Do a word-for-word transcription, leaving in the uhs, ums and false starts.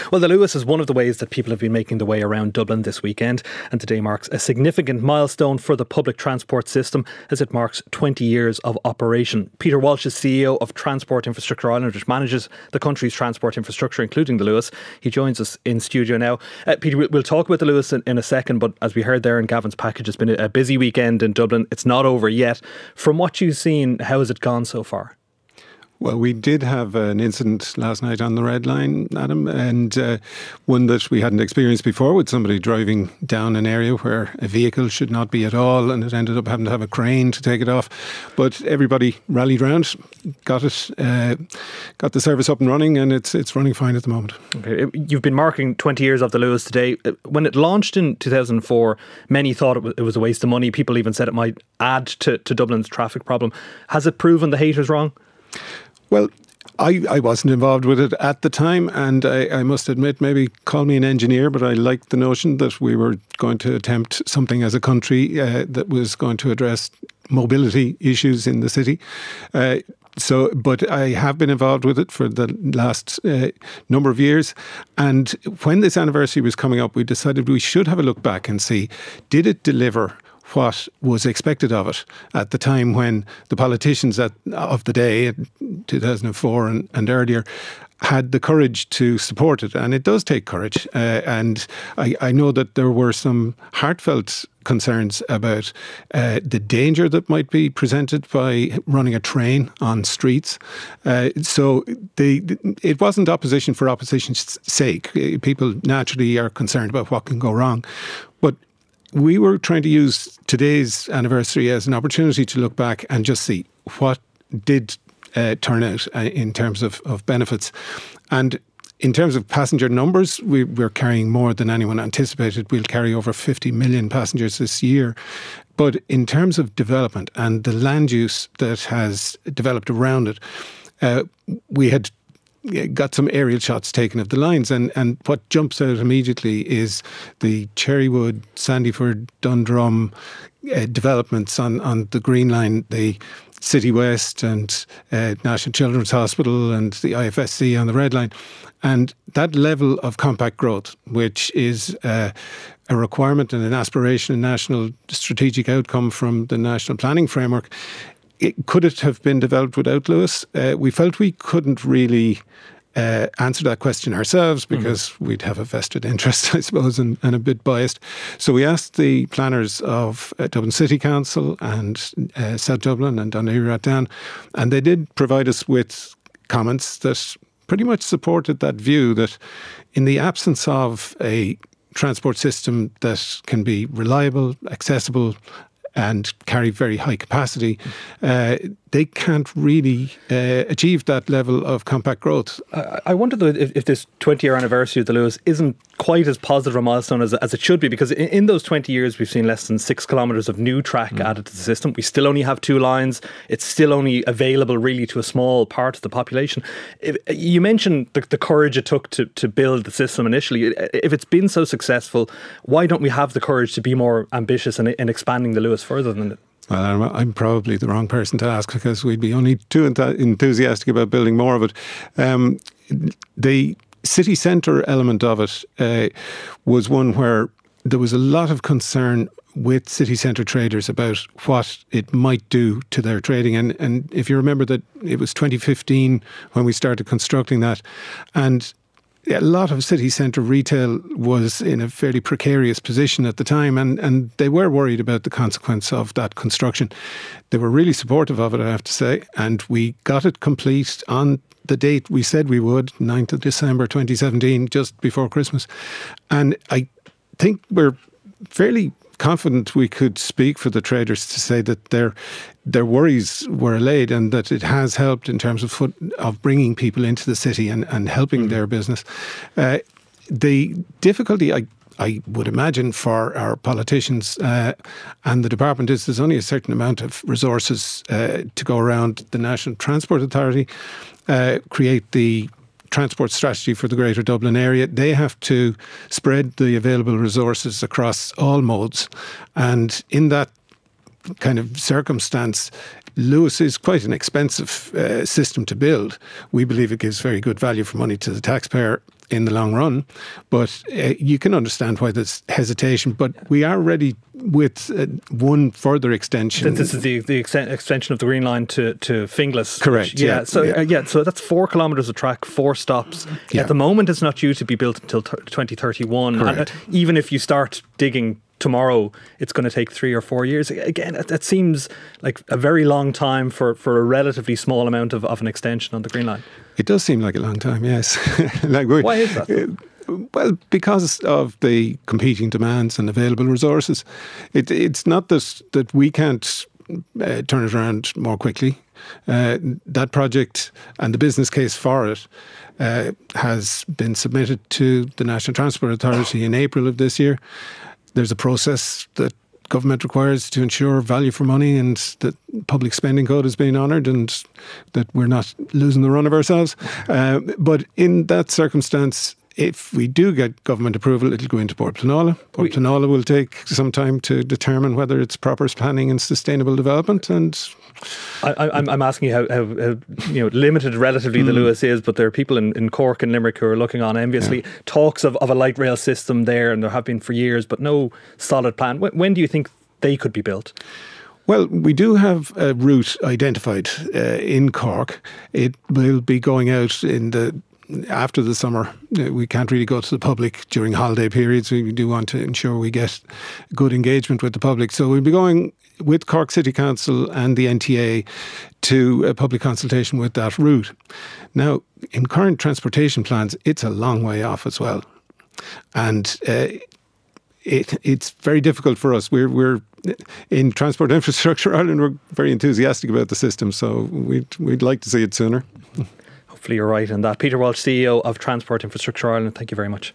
Well, the Luas is one of the ways that people have been making their way around Dublin this weekend, and today marks a significant milestone for the public transport system as it marks twenty years of operation. Peter Walsh is C E O of Transport Infrastructure Ireland, which manages the country's transport infrastructure, including the Luas. He joins us in studio now. Uh, Peter, we'll talk about the Luas in, in a second, but as we heard there in Gavin's package, it's been a busy weekend in Dublin. It's not over yet. From what you've seen, how has it gone so far? Well, we did have an incident last night on the Red Line, Adam, and uh, one that we hadn't experienced before, with somebody driving down an area where a vehicle should not be at all, and it ended up having to have a crane to take it off. But everybody rallied round, got it, uh, got the service up and running, and it's it's running fine at the moment. Okay. You've been marking twenty years of the Luas today. When it launched in two thousand four, many thought it was, it was a waste of money. People even said it might add to, to Dublin's traffic problem. Has it proven the haters wrong? Well, I, I wasn't involved with it at the time, and I, I must admit, maybe call me an engineer, but I liked the notion that we were going to attempt something as a country uh, that was going to address mobility issues in the city. Uh, So, but I have been involved with it for the last uh, number of years. And when this anniversary was coming up, we decided we should have a look back and see, did it deliver what was expected of it at the time when the politicians at, of the day, two thousand four and, and earlier, had the courage to support it. And it does take courage. Uh, and I, I know that there were some heartfelt concerns about uh, the danger that might be presented by running a train on streets. Uh, so the, it wasn't opposition for opposition's sake. People naturally are concerned about what can go wrong. But we were trying to use today's anniversary as an opportunity to look back and just see what did uh, turn out uh, in terms of, of benefits. And in terms of passenger numbers, we, we're carrying more than anyone anticipated. We'll carry over fifty million passengers this year. But in terms of development and the land use that has developed around it, uh, we had got some aerial shots taken of the lines, and, and what jumps out immediately is the Cherrywood, Sandyford, Dundrum uh, developments on, on the Green Line, the City West and uh, National Children's Hospital and the I F S C on the Red Line. And that level of compact growth, which is uh, a requirement and an aspiration and national strategic outcome from the National Planning Framework, it, could it have been developed without Luas? Uh, we felt we couldn't really uh, answer that question ourselves because mm-hmm. we'd have a vested interest, I suppose, and, and a bit biased. So we asked the planners of uh, Dublin City Council and uh, South Dublin and Dún Laoghaire, and they did provide us with comments that pretty much supported that view that in the absence of a transport system that can be reliable, accessible, and carry very high capacity, uh, they can't really uh, achieve that level of compact growth. I, I wonder though if, if this twenty-year anniversary of the Luas isn't quite as positive a milestone as, as it should be, because in, in those twenty years we've seen less than six kilometres of new track mm. added to the system. We still only have two lines. It's still only available really to a small part of the population. If, you mentioned the, the courage it took to, to build the system initially. If it's been so successful, why don't we have the courage to be more ambitious in, in expanding the Luas further than it? Well, I'm, I'm probably the wrong person to ask because we'd be only too enthusiastic about building more of it. Um, the city centre element of it uh, was one where there was a lot of concern with city centre traders about what it might do to their trading. And, and if you remember that it was twenty fifteen when we started constructing that, and a lot of city centre retail was in a fairly precarious position at the time, and, and they were worried about the consequence of that construction. They were really supportive of it, I have to say, and we got it complete on the date we said we would, ninth of December twenty seventeen, just before Christmas. And I think we're fairly confident we could speak for the traders to say that their their worries were allayed and that it has helped in terms of foot, of bringing people into the city and, and helping mm-hmm. their business. Uh, the difficulty, I I would imagine, for our politicians uh, and the department is there's only a certain amount of resources uh, to go around. The National Transport Authority uh, create the transport strategy for the Greater Dublin area. They have to spread the available resources across all modes. And in that kind of circumstance, Luas is quite an expensive uh, system to build. We believe it gives very good value for money to the taxpayer in the long run, but uh, you can understand why there's hesitation. But we are ready with uh, one further extension. This is the the ex- extension of the Green Line to to Finglas. Correct. Which, yeah. yeah. So yeah. Uh, yeah. So that's four kilometres of track, four stops. Yeah. At the moment, it's not due to be built until twenty thirty-one. Correct. And, uh, even if you start digging tomorrow, it's going to take three or four years. Again, that, that seems like a very long time for, for a relatively small amount of, of an extension on the Green Line. It does seem like a long time, yes. like we're, Why is that? Uh, well, because of the competing demands and available resources. It, it's not that, that we can't uh, turn it around more quickly. Uh, that project and the business case for it uh, has been submitted to the National Transport Authority in April of this year. There's a process that government requires to ensure value for money and that public spending code is being honoured and that we're not losing the run of ourselves. Uh, but in that circumstance, if we do get government approval, it'll go into Portplanala. Portplanala will take some time to determine whether it's proper planning and sustainable development. And I, I'm, I'm asking you how, how, how you know limited relatively mm. the Luas is, but there are people in, in Cork and Limerick who are looking on enviously. Yeah. Talks of, of a light rail system there, and there have been for years, but no solid plan. When, when do you think they could be built? Well, we do have a route identified uh, in Cork. It will be going out in the after the summer. We can't really go to the public during holiday periods. We do want to ensure we get good engagement with the public. So we'll be going with Cork City Council and the N T A to a public consultation with that route. Now, in current transportation plans, it's a long way off as well. And uh, it, it's very difficult for us. We're, we're in Transport Infrastructure Ireland, we're very enthusiastic about the system, so we'd, we'd like to see it sooner. Hopefully you're right in that. Peter Walsh, C E O of Transport Infrastructure Ireland, thank you very much.